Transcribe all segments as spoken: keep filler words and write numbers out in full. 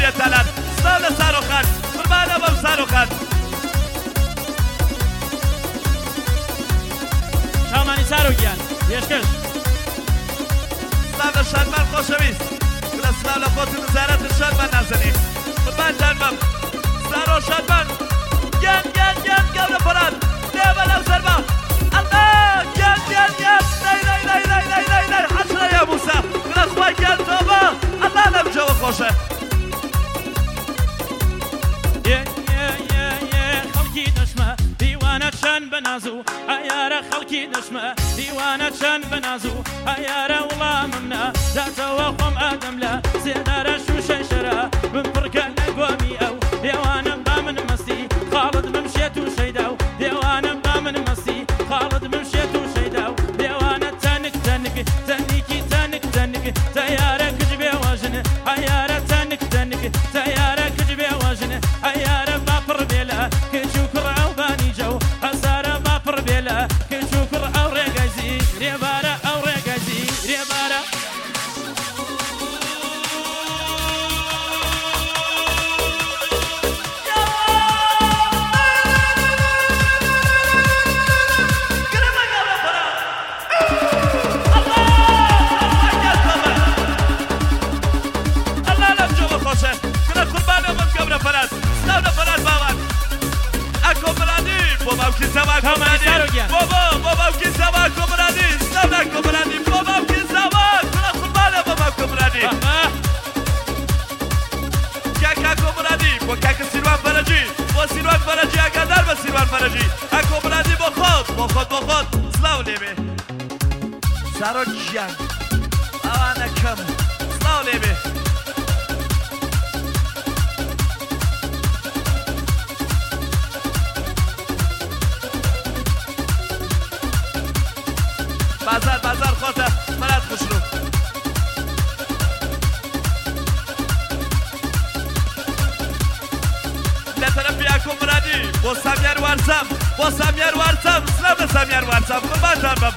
دنیا تلان سلام لسارو خان قربان ابو سارو خان شامانی سارو گیان پیشکش سلام لشرمان خوشویست کلا سلام لخوت وزارت شرمان نازنی قربان جانمم سارو شرمان گیان گیان گیان گوله فراد لیبا لو زربا الله گیان گیان گیان نای نای نای نای نای نای نای حشره یا موسا کلا خواه گیان توبا الله لم جو خوشه خەڵکی دەشمە دیوانە چەند بەنازوو ئایارە خەڵکی دەشمە دیوانە چەند بەنازوو ئایارە وڵاممنا داتەوە خۆم ئادەم لە سێدارە شوشەی شەرە بمپڕکە لە گۆمی ئەو دێوانم با من مەستی خاڵت بمشێت و شەیدا و دێوانم با من مەستی خاڵت بمشێت و شەیدا و دێوانە تەنک تەنک تەنیکی تەنک تەنک تەیارە کچ بێوەژن ئایارە تەنک تەنک تەیارە کچ بێوەژن ئایارە باپڕ بێلە کچ و کوڕ ئەو بانی جەو هەزارە باپڕ بێلە کچ و کوڕ ئەو ڕێگەزی رێبارە ئەو ڕێگەزی رێبارە Bobam ki sabah komrani, baba, bobam ki sabah komrani, sabah komrani, bobam ki sabah, kula kurban bobam komrani. Kaka komrani, bo kaka Sirvan Faraji, bo Sirvan Faraji agadar bo Sirvan Faraji. A komrani bo khod, bo khod, bo khod, slav lebe. Sarojan, awana kam, slav lebe. بازار بازار خوته مرد خوشلو لطرف یاکو مرادی با سامیر وارسام با سامیر وارسام سلام سامیر وارسام قربان جانم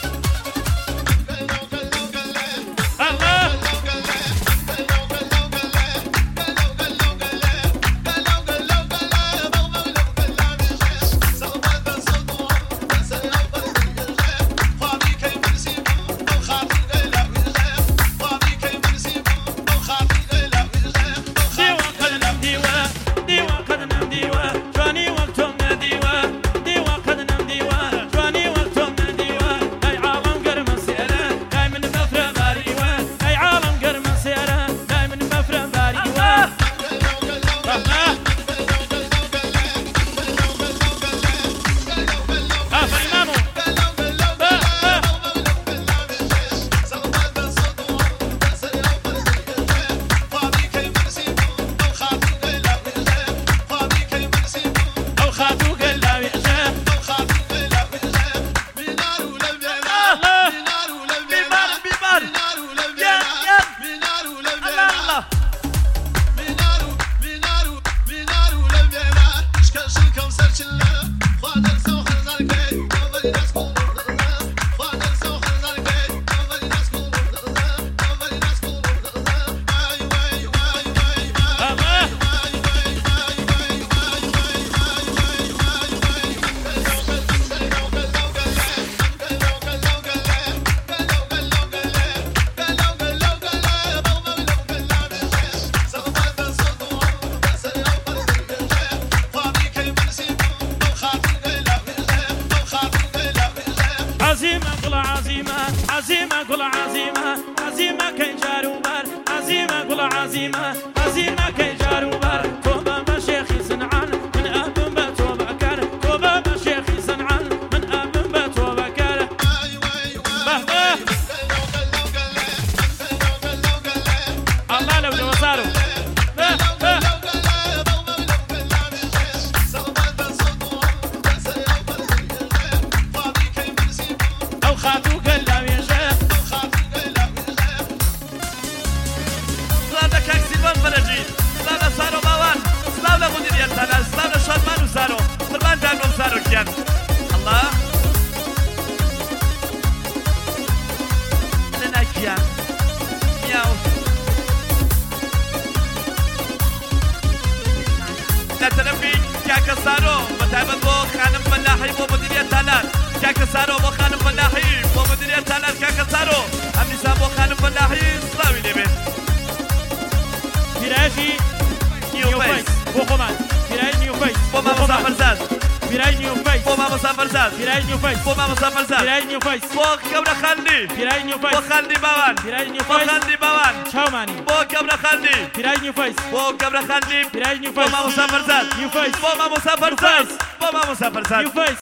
عزيمة قل عزيمة عزيمة كي جاروبر عزيمة قل عزيمة عزيمة كي جاروبر توبة مشيخي سنعان من أبن بتوبة كار توبة مشيخي سنعان من أبن بتوبة كار بهبه الله لو جو صاروا أو خاتو قلبي فرجي لا صاروا مواد فەرزاد پیرای نیوفەیس بۆ مامۆستا فەرزاد پیرای نیوفەیس بۆ کەورە خەندی پیرای بۆ نیوفەیس خەندی باوان پیرای بۆ نیوفەیس خەندی باوان چاومانی بۆ کەورە خەندی پیرای نیوفەیس بۆ کەورە خەندی پیرای بۆ نیوفەیس مامۆستا فەرزاد نیوفەیس بۆ مامۆستا فەرزاد نیوفەیس بۆ مامۆستا فەرزاد نیوفەیس